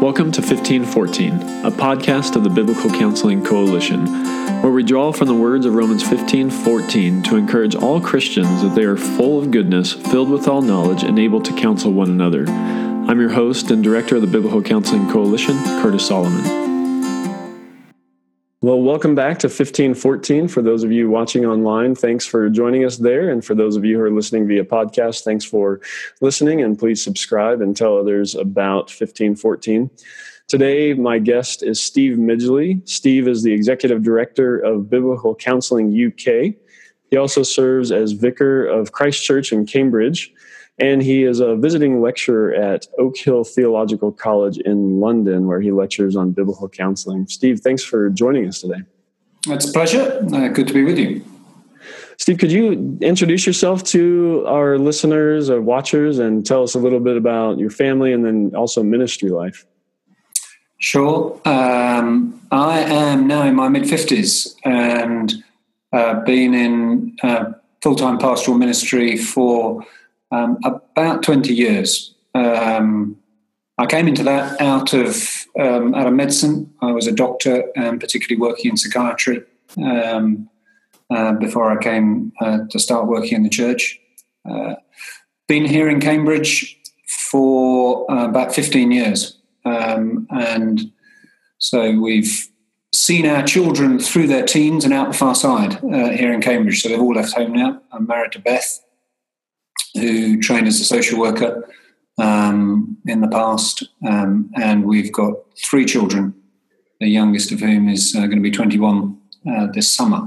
Welcome to 1514, a podcast of the Biblical Counseling Coalition, where we draw from the words of Romans 15:14 to encourage all Christians that they are full of goodness, filled with all knowledge, and able to counsel one another. I'm your host and director of the Biblical Counseling Coalition, Curtis Solomon. Well, welcome back to 1514. For those of you watching online, thanks for joining us there. And for those of you who are listening via podcast, thanks for listening. And please subscribe and tell others about 1514. Today, my guest is Steve Midgley. Steve is the Executive Director of Biblical Counseling UK. He also serves as Vicar of Christ Church in Cambridge. And he is a visiting lecturer at Oak Hill Theological College in London, where he lectures on biblical counseling. Steve, thanks for joining us today. It's a pleasure. Good to be with you. Steve, could you introduce yourself to our listeners or watchers and tell us a little bit about your family and then also ministry life? Sure. I am now in my mid-50s and been in full-time pastoral ministry for about 20 years. I came into that out of medicine. I was a doctor, particularly working in psychiatry, before I came to start working in the church. Been here in Cambridge for about 15 years. And so we've seen our children through their teens and out the far side here in Cambridge. So they've all left home now. I'm married to Beth, who trained as a social worker in the past, and we've got 3 children, the youngest of whom is going to be 21 this summer.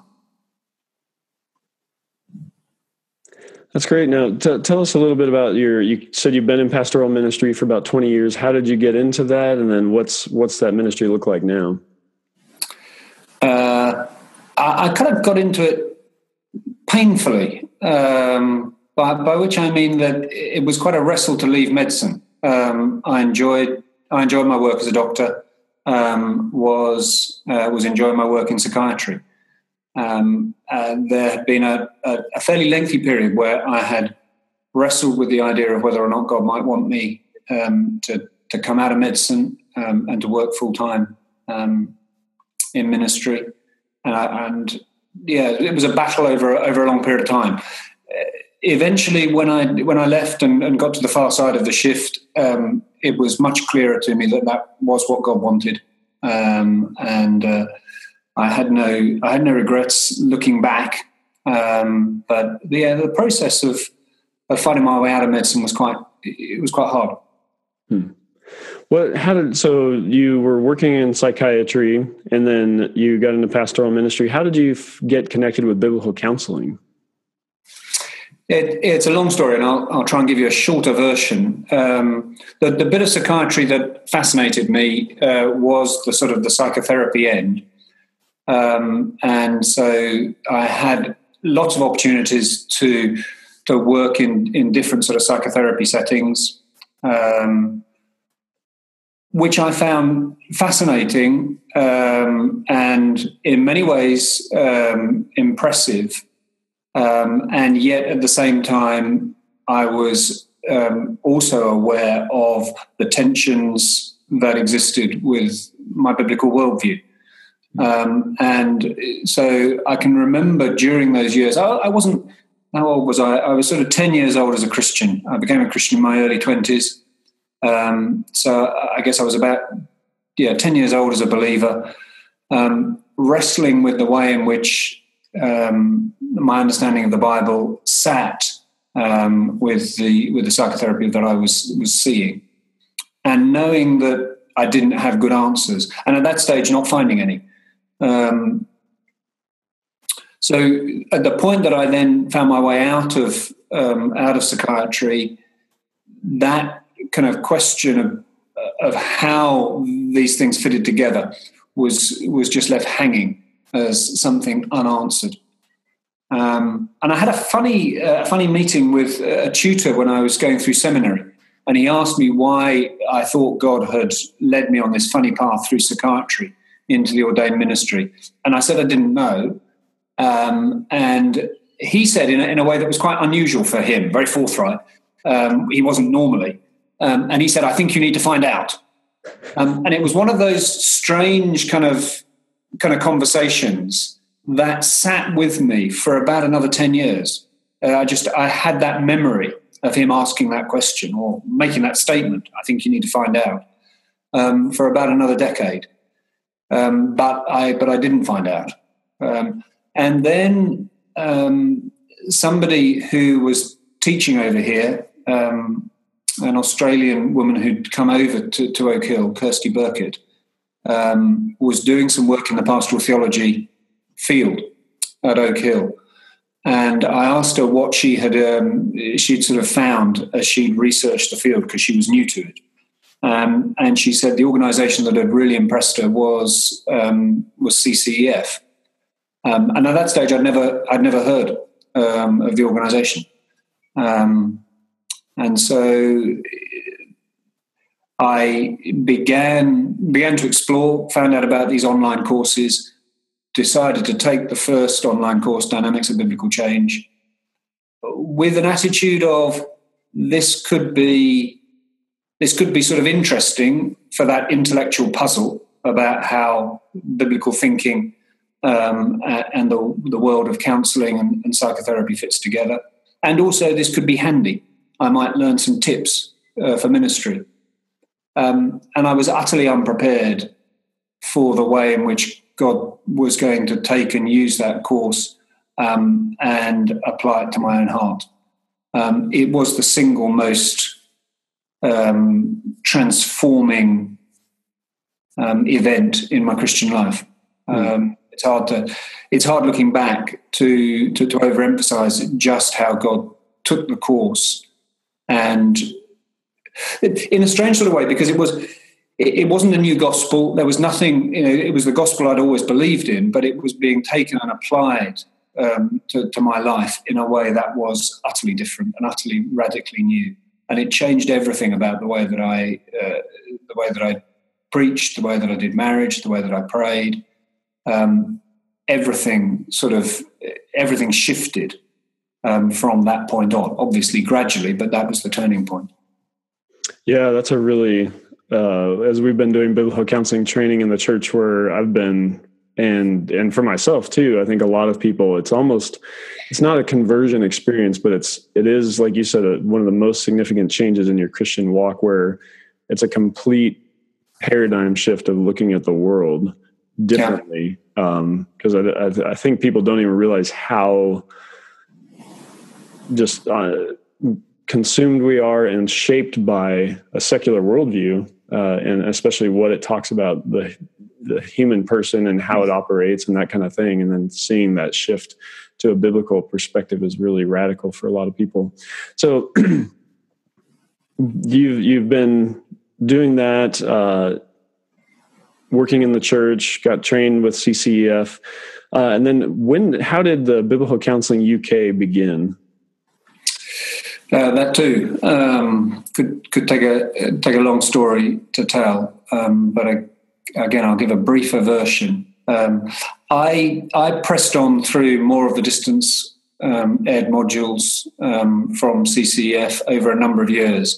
That's great. Now, tell us a little bit about you said you've been in pastoral ministry for about 20 years. How did you get into that? And then what's that ministry look like now? I kind of got into it painfully. By which I mean that it was quite a wrestle to leave medicine. I enjoyed my work as a doctor. Was enjoying my work in psychiatry. There had been a fairly lengthy period where I had wrestled with the idea of whether or not God might want me to come out of medicine and to work full time in ministry. And it was a battle over a long period of time. Eventually, when I left and got to the far side of the shift, it was much clearer to me that was what God wanted, and I had no regrets looking back. But the process of finding my way out of medicine was quite hard. So you were working in psychiatry, and then you got into pastoral ministry. How did you get connected with biblical counseling? It's a long story, and I'll try and give you a shorter version. The bit of psychiatry that fascinated me was the sort of the psychotherapy end, and so I had lots of opportunities to work in different sort of psychotherapy settings, which I found fascinating and in many ways impressive. And yet at the same time, I was also aware of the tensions that existed with my biblical worldview. And so I can remember during those years, I wasn't, how old was I? I was sort of 10 years old as a Christian. I became a Christian in my early 20s. So I guess I was about 10 years old as a believer, wrestling with the way in which my understanding of the Bible sat with the psychotherapy that I was seeing, and knowing that I didn't have good answers, and at that stage not finding any. So at the point that I then found my way out of psychiatry, that kind of question of how these things fitted together was just left hanging as something unanswered. And I had a funny meeting with a tutor when I was going through seminary, and he asked me why I thought God had led me on this funny path through psychiatry into the ordained ministry. And I said I didn't know. And he said in a way that was quite unusual for him, very forthright, he wasn't normally, and he said, I think you need to find out. And it was one of those strange kind of conversations that sat with me for about another 10 years. I had that memory of him asking that question or making that statement. I think you need to find out, for about another decade. But I didn't find out. And then somebody who was teaching over here, an Australian woman who'd come over to Oak Hill, Kirsty Burkitt, was doing some work in the pastoral theology field at Oak Hill. And I asked her what she had she'd sort of found as she'd researched the field, because she was new to it. And she said the organisation that had really impressed her was CCEF. And at that stage, I'd never heard of the organisation. And so I began to explore, found out about these online courses, decided to take the first online course, Dynamics of Biblical Change, with an attitude of this could be sort of interesting for that intellectual puzzle about how biblical thinking and the world of counselling and psychotherapy fits together. And also this could be handy. I might learn some tips for ministry. And I was utterly unprepared for the way in which God was going to take and use that course and apply it to my own heart. It was the single most transforming event in my Christian life. It's hard looking back to overemphasize just how God took the course, and in a strange sort of way, because it wasn't a new gospel. There was nothing, it was the gospel I'd always believed in, but it was being taken and applied to my life in a way that was utterly different and utterly radically new. And it changed everything about the way that I preached, the way that I did marriage, the way that I prayed. Everything shifted from that point on, obviously gradually, but that was the turning point. Yeah, that's a really, as we've been doing biblical counseling training in the church where I've been, and for myself too, I think a lot of people, it's not a conversion experience, but it is, like you said, one of the most significant changes in your Christian walk, where it's a complete paradigm shift of looking at the world differently. Because I think people don't even realize how just consumed we are and shaped by a secular worldview, and especially what it talks about the human person and how it operates and that kind of thing. And then seeing that shift to a biblical perspective is really radical for a lot of people. So you've been doing that, working in the church, got trained with CCEF. And then how did the Biblical Counseling UK begin? That too could take a long story to tell, but again, I'll give a briefer version. I pressed on through more of the distance ed modules from CCEF over a number of years,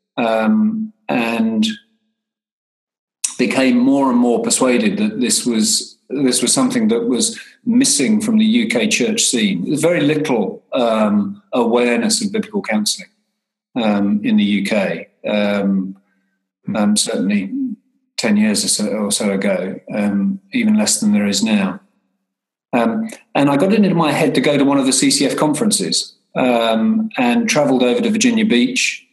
and became more and more persuaded that this was something that was missing from the UK church scene. There's very little awareness of biblical counselling in the UK. Certainly 10 years or so ago, even less than there is now. And I got it into my head to go to one of the CCF conferences, and travelled over to Virginia Beach.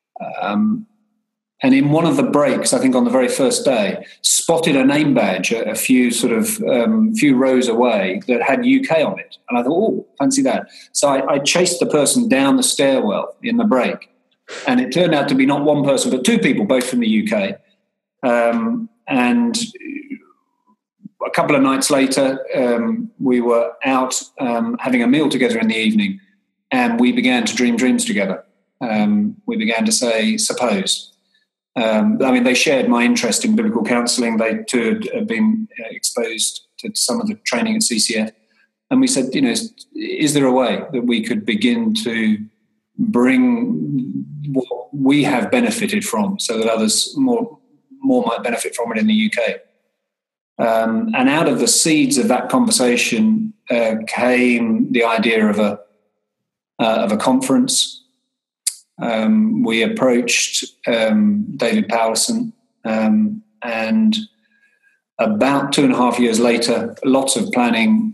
And in one of the breaks, I think on the very first day, spotted a name badge a few rows away that had UK on it. And I thought, oh, fancy that. So I chased the person down the stairwell in the break. And it turned out to be not one person, but two people, both from the UK. And a couple of nights later, we were out having a meal together in the evening, and we began to dream dreams together. We began to say, suppose. They shared my interest in biblical counselling. They too had been exposed to some of the training at CCF. And we said, is there a way that we could begin to bring what we have benefited from so that others more more might benefit from it in the UK. And out of the seeds of that conversation came the idea of a conference. We approached David Powlerson, and about 2.5 years later, lots of planning.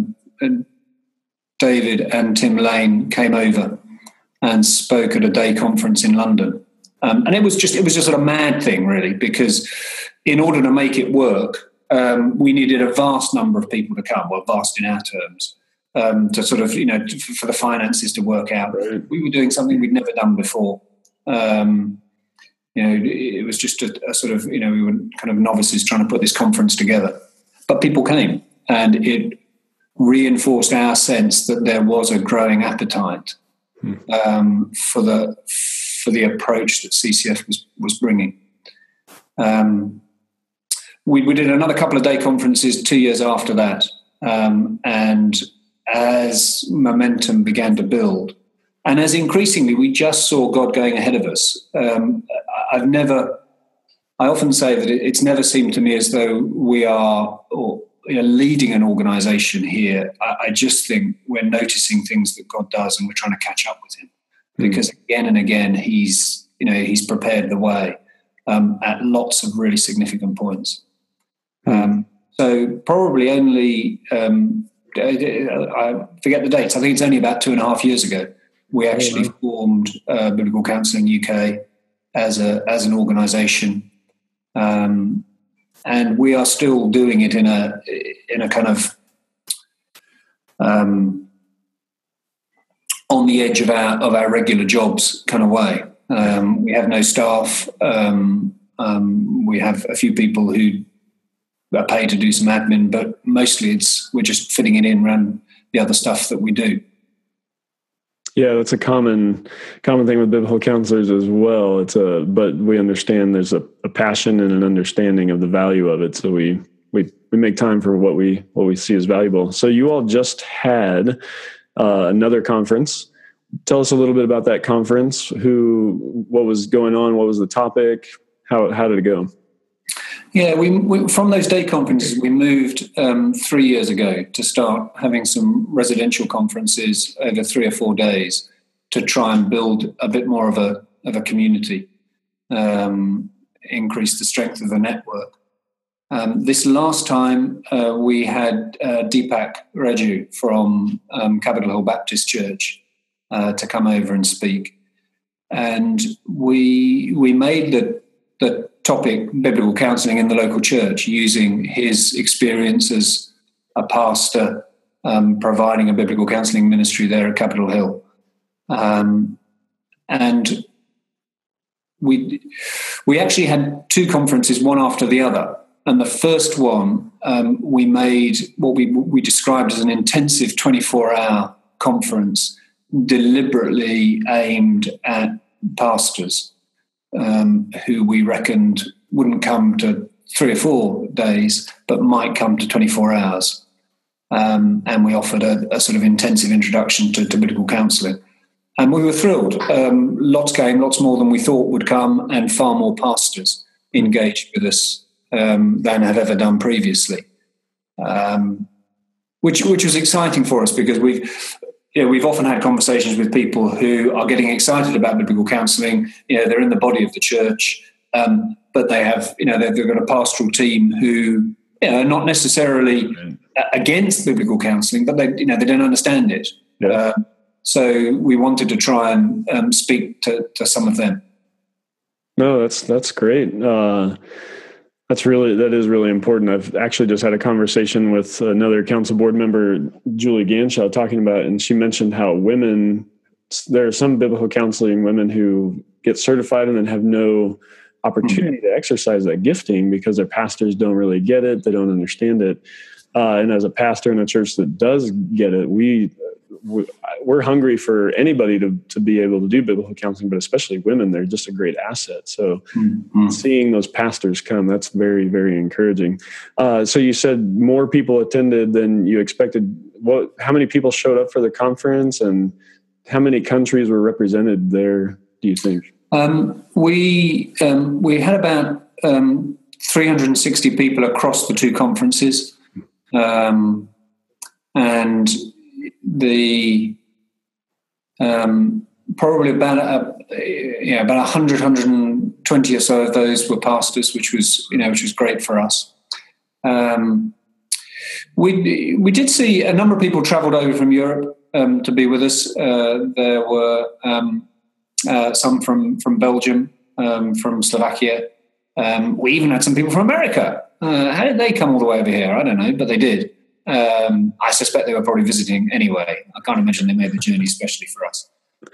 David and Tim Lane came over and spoke at a day conference in London, and it was just a mad thing, really, because in order to make it work, we needed a vast number of people to come. Well, vast in our terms, to sort of for the finances to work out. Right. We were doing something we'd never done before. It was just a sort of we were kind of novices trying to put this conference together, but people came, and it reinforced our sense that there was a growing appetite for the approach that CCF was bringing. We did another couple of day conferences 2 years after that, and as momentum began to build, and as increasingly we just saw God going ahead of us. I often say that it's never seemed to me as though we are leading an organisation here. I just think we're noticing things that God does, and we're trying to catch up with Him, because again and again He's prepared the way at lots of really significant points. So probably only I forget the dates. I think it's only about 2.5 years ago we actually formed Biblical Counselling UK as an organisation. And we are still doing it in a kind of on the edge of our regular jobs kind of way. We have no staff. We have a few people who are paid to do some admin, but mostly we're just fitting it in around the other stuff that we do. Yeah, that's a common thing with biblical counselors as well. But we understand there's a passion and an understanding of the value of it. So we make time for what we see as valuable. So you all just had another conference. Tell us a little bit about that conference. What was going on? What was the topic? How did it go? Yeah, we from those day conferences, we moved 3 years ago to start having some residential conferences over 3 or 4 days to try and build a bit more of a community, increase the strength of the network. This last time we had Deepak Raju from Capitol Hill Baptist Church to come over and speak, and we made the topic biblical counselling in the local church, using his experience as a pastor providing a biblical counselling ministry there at Capitol Hill. And we actually had 2 conferences, one after the other. And the first one, we made what we described as an intensive 24-hour conference, deliberately aimed at pastors who we reckoned wouldn't come to 3 or 4 days, but might come to 24 hours. And we offered a sort of intensive introduction to biblical counselling. And we were thrilled. Lots came, lots more than we thought would come, and far more pastors engaged with us than have ever done previously, which was exciting for us, because we've often had conversations with people who are getting excited about biblical counselling. They're in the body of the church, but they have, they've got a pastoral team who are not necessarily against biblical counselling, but they don't understand it. Yeah. So we wanted to try and speak to some of them. No, that's great. That is really important. I've actually just had a conversation with another council board member, Julie Ganshaw, talking about, and she mentioned how there are some biblical counseling women who get certified and then have no opportunity to exercise that gifting because their pastors don't really get it. They don't understand it. And as a pastor in a church that does get it, we're hungry for anybody to be able to do biblical counseling, but especially women. They're just a great asset. So seeing those pastors come, that's very, very encouraging. So you said more people attended than you expected. How many people showed up for the conference, and how many countries were represented there, do you think? We had about 360 people across the two conferences, and the probably about 120 or so of those were pastors, which was great for us. We did see a number of people travelled over from Europe to be with us. There were some from Belgium, from Slovakia. We even had some people from America. How did they come all the way over here? I don't know, but they did. I suspect they were probably visiting anyway. I can't imagine they made the journey especially for us.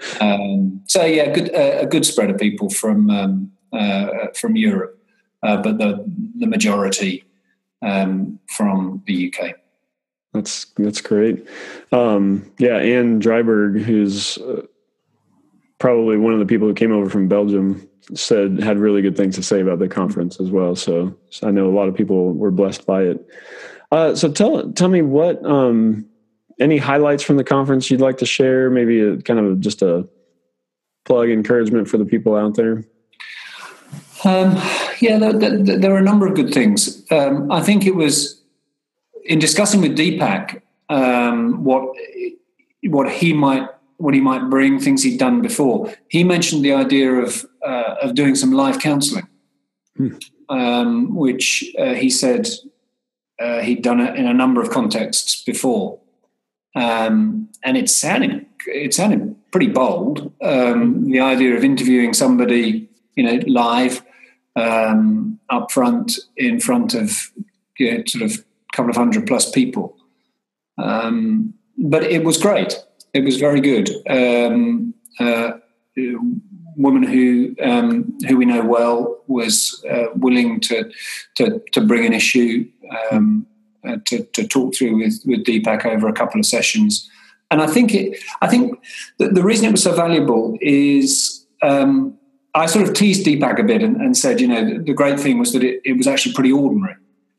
A good spread of people from Europe, but the majority from the UK. That's great. Anne Dryberg, who's probably one of the people who came over from Belgium, had really good things to say about the conference as well. So I know a lot of people were blessed by it. So tell me what any highlights from the conference you'd like to share? Maybe just a plug, encouragement for the people out there. There were a number of good things. I think it was in discussing with Deepak what he might bring, things he'd done before. He mentioned the idea of doing some live counselling, which he said he'd done it in a number of contexts before, and it sounded pretty bold. The idea of interviewing somebody, live up front in front of sort of a couple of 100+ people, but it was great. It was very good. Woman who we know well was willing to bring an issue to talk through with Deepak over a couple of sessions, and I think the reason it was so valuable is I sort of teased Deepak a bit and said, the great thing was that it was actually pretty ordinary,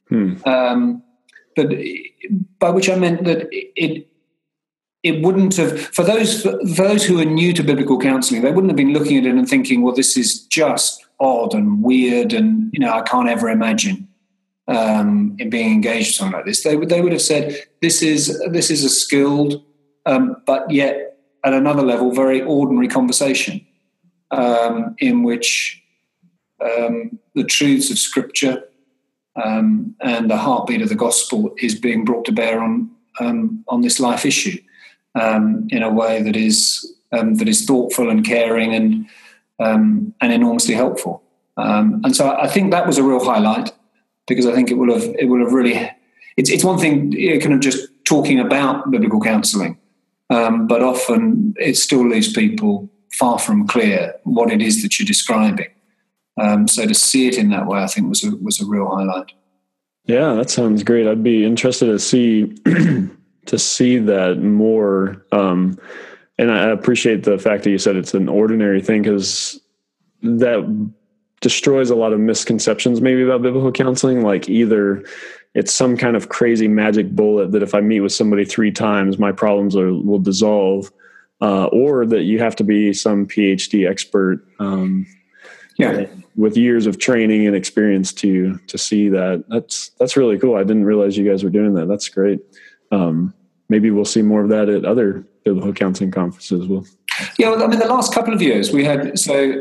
but by which I meant that it wouldn't have, for those who are new to biblical counselling, they wouldn't have been looking at it and thinking, well, this is just odd and weird, and I can't ever imagine in being engaged with something like this. They would have said, this is a skilled, but yet at another level, very ordinary conversation in which the truths of Scripture and the heartbeat of the gospel is being brought to bear on this life issue. In a way that is thoughtful and caring and enormously helpful, and so I think that was a real highlight, because I think it will have really. It's one thing kind of just talking about biblical counselling, but often it still leaves people far from clear what it is that you're describing. So to see it in that way, I think was a real highlight. Yeah, that sounds great. I'd be interested to see. To see that more. And I appreciate the fact that you said it's an ordinary thing, because that destroys a lot of misconceptions maybe about biblical counseling. Like either it's some kind of crazy magic bullet that if I meet with somebody 3 times, my problems will dissolve, or that you have to be some PhD expert with years of training and experience to see that. That's really cool. I didn't realize you guys were doing that. That's great. Maybe we'll see more of that at other biblical counseling conferences. The last couple of years we had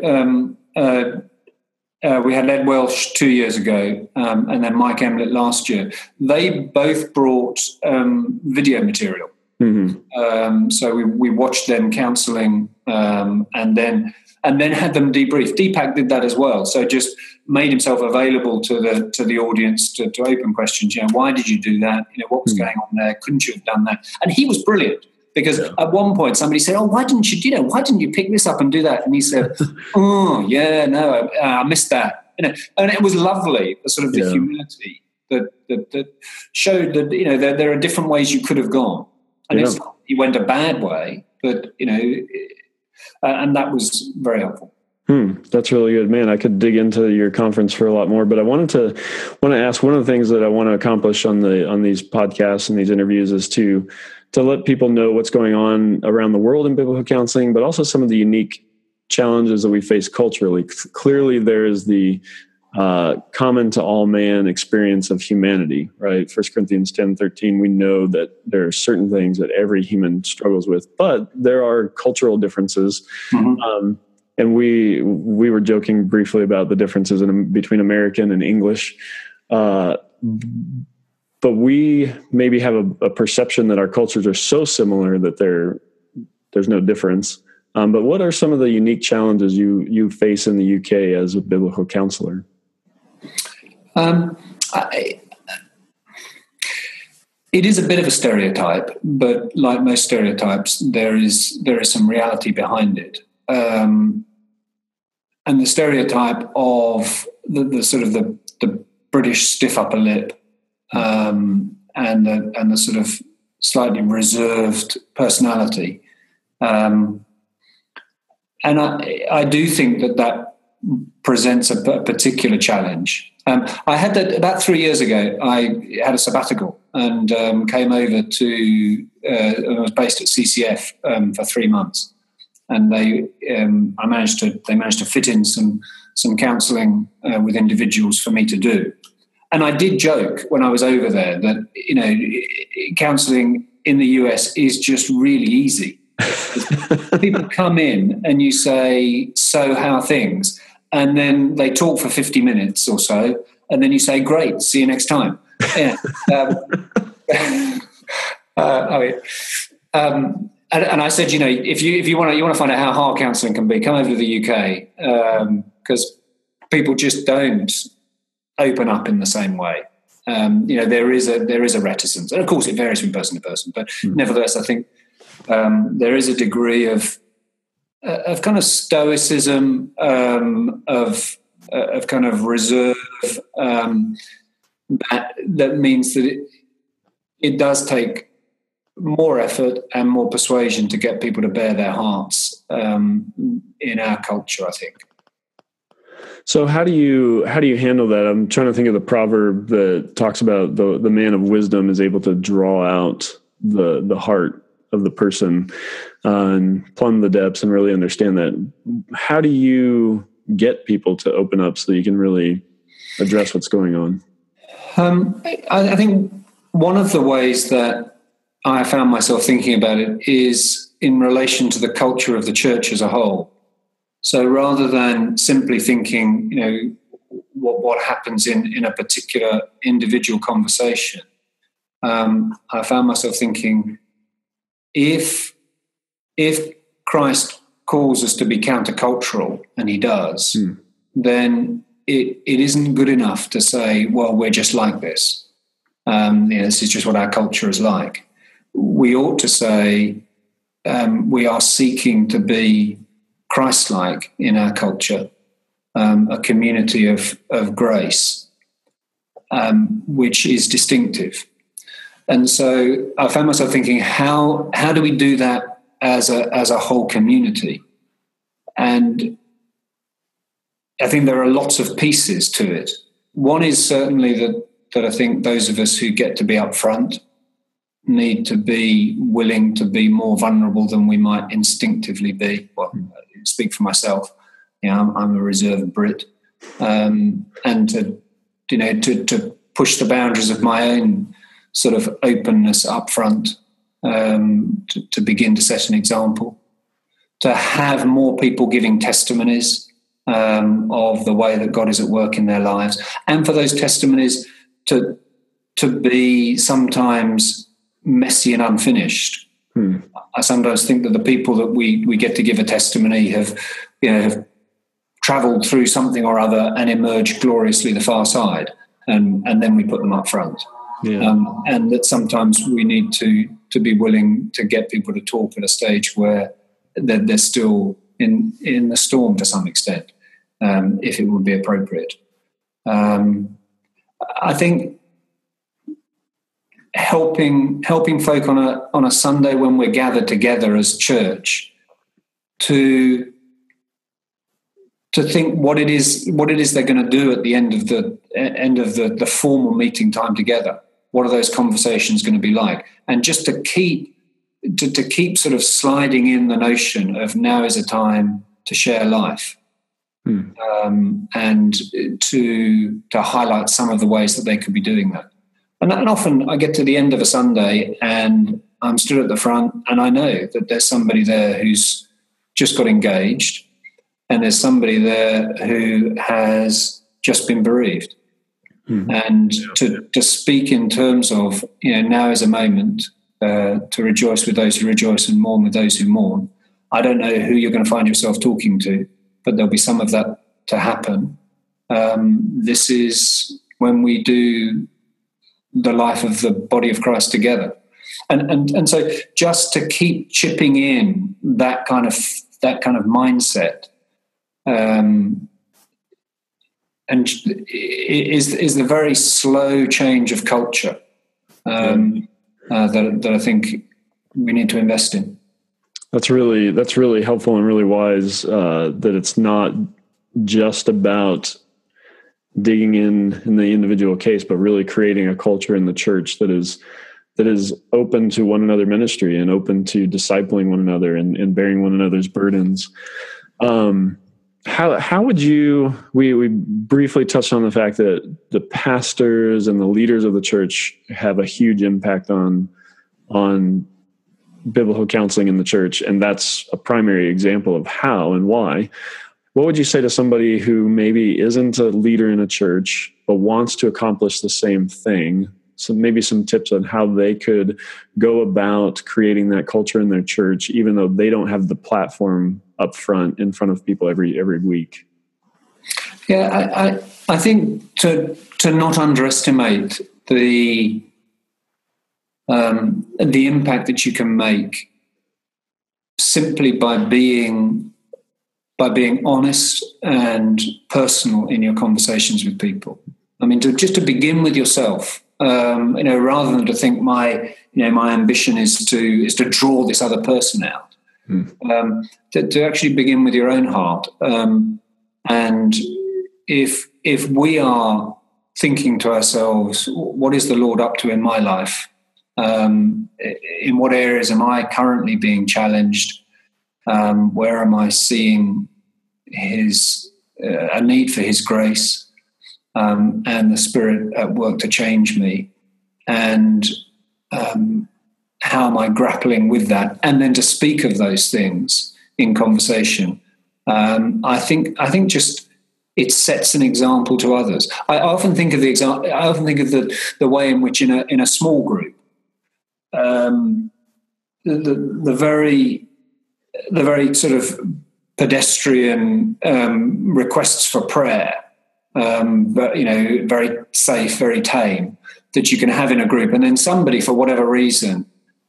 we had Ed Welsh 2 years ago, and then Mike Emlett last year. They both brought video material. Mm-hmm. So we watched them counselling, and then had them debrief. Deepak did that as well. So just made himself available to the audience to open questions. Why did you do that? What was going on there? Couldn't you have done that? And he was brilliant, because at one point somebody said, "Oh, why didn't you pick this up and do that?" And he said, "Oh, yeah, no, I missed that." And it was lovely, the sort of the humility that showed that there are different ways you could have gone, and it's not he went a bad way, but and that was very helpful. That's really good, man. I could dig into your conference for a lot more, but I want to ask, one of the things that I want to accomplish on these podcasts and these interviews is to let people know what's going on around the world in biblical counseling, but also some of the unique challenges that we face culturally. Clearly, there is the common to all man experience of humanity, right? 1 Corinthians 10:13, we know that there are certain things that every human struggles with, but there are cultural differences. Mm-hmm. And we were joking briefly about the differences between American and English. But we maybe have a perception that our cultures are so similar that there's no difference. But what are some of the unique challenges you face in the UK as a biblical counselor? It is a bit of a stereotype, but like most stereotypes, there is some reality behind it. And the stereotype of the sort of the British stiff upper lip, and the sort of slightly reserved personality, and I do think that presents a particular challenge. I had that about 3 years ago. I had a sabbatical and came over to. I was based at CCF for 3 months, and they managed to fit in some counselling with individuals for me to do. And I did joke when I was over there that counselling in the US is just really easy. People come in and you say, "So how are things?" And then they talk for 50 minutes or so, and then you say, "Great, see you next time." Yeah. And I said, if you want to find out how hard counselling can be, come over to the UK, because people just don't open up in the same way. There is a reticence, and of course it varies from person to person. But nevertheless, I think there is a degree of kind of stoicism, of kind of reserve, that means that it does take more effort and more persuasion to get people to bare their hearts in our culture, I think. So how do you handle that? I'm trying to think of the proverb that talks about the man of wisdom is able to draw out the heart of the person and plumb the depths and really understand that. How do you get people to open up so that you can really address what's going on? I think one of the ways that I found myself thinking about it is in relation to the culture of the church as a whole. So rather than simply thinking, what happens in a particular individual conversation, I found myself thinking, if Christ calls us to be countercultural, and he does, then it isn't good enough to say, well, we're just like this. This is just what our culture is like. We ought to say we are seeking to be Christ-like in our culture, a community of grace, which is distinctive. And so I found myself thinking, how do we do that as a whole community? And I think there are lots of pieces to it. One is certainly that I think those of us who get to be up front need to be willing to be more vulnerable than we might instinctively be. Well, I speak for myself. I'm a reserved Brit, and to push the boundaries of my own sort of openness up front, to begin to set an example, to have more people giving testimonies of the way that God is at work in their lives, and for those testimonies to be sometimes messy and unfinished. I sometimes think that the people that we get to give a testimony have travelled through something or other and emerged gloriously the far side, and then we put them up front. Yeah. And that sometimes we need to be willing to get people to talk at a stage where they're still in the storm to some extent, if it would be appropriate. I think helping folk on a Sunday when we're gathered together as church to think what it is they're going to do at the end of the formal meeting time together. What are those conversations going to be like? And just to keep sort of sliding in the notion of now is a time to share life. and to highlight some of the ways that they could be doing that. And often I get to the end of a Sunday and I'm stood at the front and I know that there's somebody there who's just got engaged and there's somebody there who has just been bereaved. And to speak in terms of, now is a moment to rejoice with those who rejoice and mourn with those who mourn. I don't know who you're going to find yourself talking to, but there'll be some of that to happen. This is when we do the life of the body of Christ together. And so just to keep chipping in that kind of mindset, and is the very slow change of culture that I think we need to invest in. That's really helpful and really wise. That it's not just about digging in the individual case, but really creating a culture in the church that is open to one another ministry and open to discipling one another and bearing one another's burdens. How would you, we briefly touched on the fact that the pastors and the leaders of the church have a huge impact on biblical counseling in the church. And that's a primary example of how and why. What would you say to somebody who maybe isn't a leader in a church, but wants to accomplish the same thing? So maybe some tips on how they could go about creating that culture in their church, even though they don't have the platform up front in front of people every week. Yeah, I think to not underestimate the impact that you can make simply by being honest and personal in your conversations with people. I mean, to begin with yourself. Rather than to think my ambition is to draw this other person out, to actually begin with your own heart. And if we are thinking to ourselves, what is the Lord up to in my life? In what areas am I currently being challenged? Where am I seeing a need for His grace? And the Spirit at work to change me, and how am I grappling with that? And then to speak of those things in conversation. I think just it sets an example to others. I often think of the way in which in a small group, the very sort of pedestrian requests for prayer. But very safe, very tame, that you can have in a group, and then somebody, for whatever reason,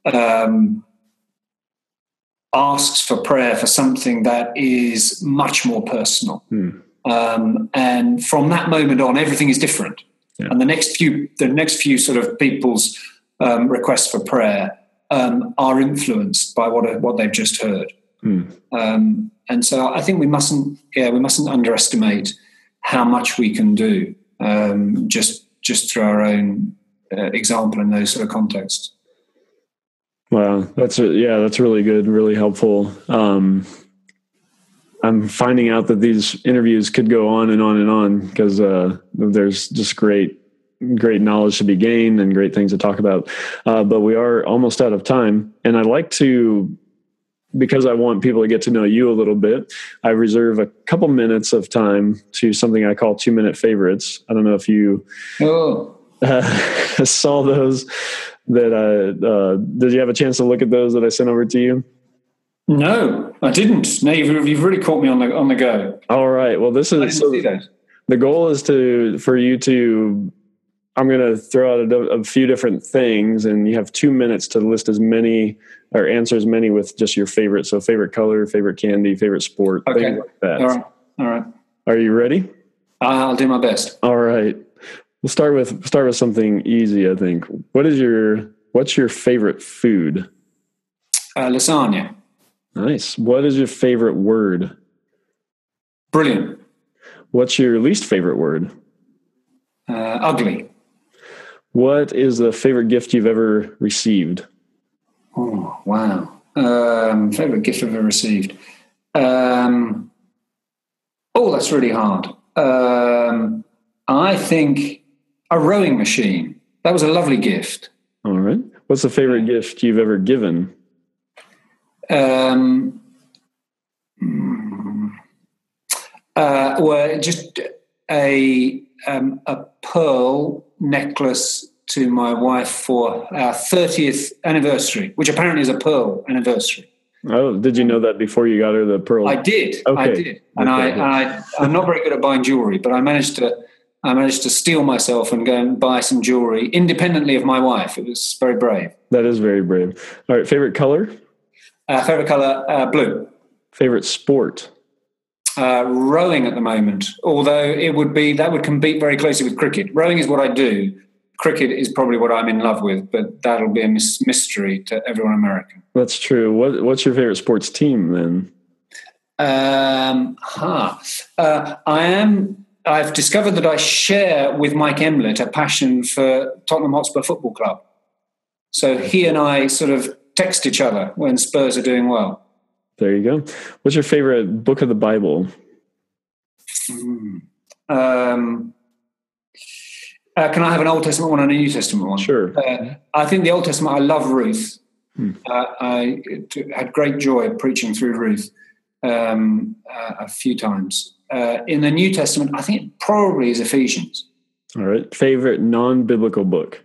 asks for prayer for something that is much more personal. And from that moment on, everything is different. Yeah. And the next few sort of people's requests for prayer are influenced by what they've just heard. And so I think we mustn't underestimate how much we can do just through our own example in those sort of contexts. Wow, that's really good, really helpful. I'm finding out that these interviews could go on and on and on because there's just great knowledge to be gained and great things to talk about. But we are almost out of time, and I'd like to, because I want people to get to know you a little bit, I reserve a couple minutes of time to something I call 2-minute favorites. I don't know if you saw those. Did you have a chance to look at those that I sent over to you? No, I didn't. No, you've really caught me on the go. All right. Well, this is the goal is for you to. I'm going to throw out a few different things, and you have 2 minutes to list as many or answer as many with just your favorite. So favorite color, favorite candy, favorite sport, okay. Things like that. All right. Are you ready? I'll do my best. All right. We'll start with something easy, I think. What's your favorite food? Lasagna. Nice. What is your favorite word? Brilliant. What's your least favorite word? Ugly. What is the favorite gift you've ever received? Oh, wow. Favorite gift I've ever received. Oh, that's really hard. I think a rowing machine. That was a lovely gift. All right. What's the favorite gift you've ever given? Well, just a pearl necklace to my wife for our 30th anniversary, which apparently is a pearl anniversary. Oh, did you know that before you got her the pearl? I did. Okay. I did, and I'm not very good at buying jewelry, but I managed to steel myself and go and buy some jewelry independently of my wife. It was very brave. That is very brave. All right, favorite color? Favorite color, blue. Favorite sport? Rowing at the moment, although that would compete very closely with cricket. Rowing is what I do. Cricket is probably what I'm in love with, but that'll be a mystery to everyone American. That's true. What's your favorite sports team then? I've discovered that I share with Mike Emlett a passion for Tottenham Hotspur Football Club. So he and I sort of text each other when Spurs are doing well. There you go. What's your favorite book of the Bible? Can I have an Old Testament one and a New Testament one? Sure. I think the Old Testament, I love Ruth. I had great joy preaching through Ruth a few times. In the New Testament, I think it probably is Ephesians. All right. Favorite non-biblical book?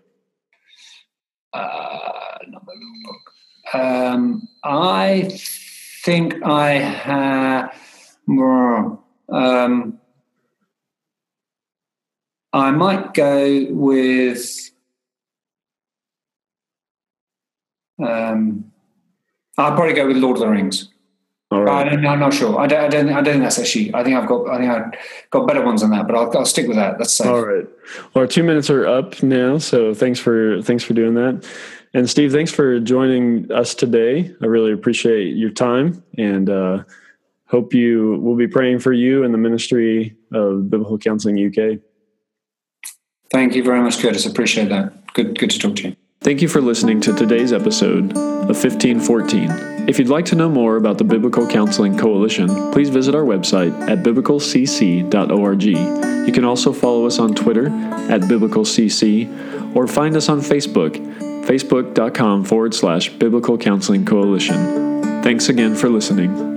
Non-biblical book. I think I have... I might go with... I'll probably go with Lord of the Rings. All right. I'm not sure. I don't think that's actually. I think I've got better ones than that. But I'll stick with that. That's safe. All right. Well, our 2 minutes are up now. So thanks for doing that. And Steve, thanks for joining us today. I really appreciate your time, and hope we'll be praying for you and the ministry of Biblical Counseling UK. Thank you very much, Curtis. Appreciate that. Good to talk to you. Thank you for listening to today's episode of 1514. If you'd like to know more about the Biblical Counseling Coalition, please visit our website at biblicalcc.org. You can also follow us on Twitter at biblicalcc, or find us on Facebook, facebook.com/Biblical Counseling Coalition. Thanks again for listening.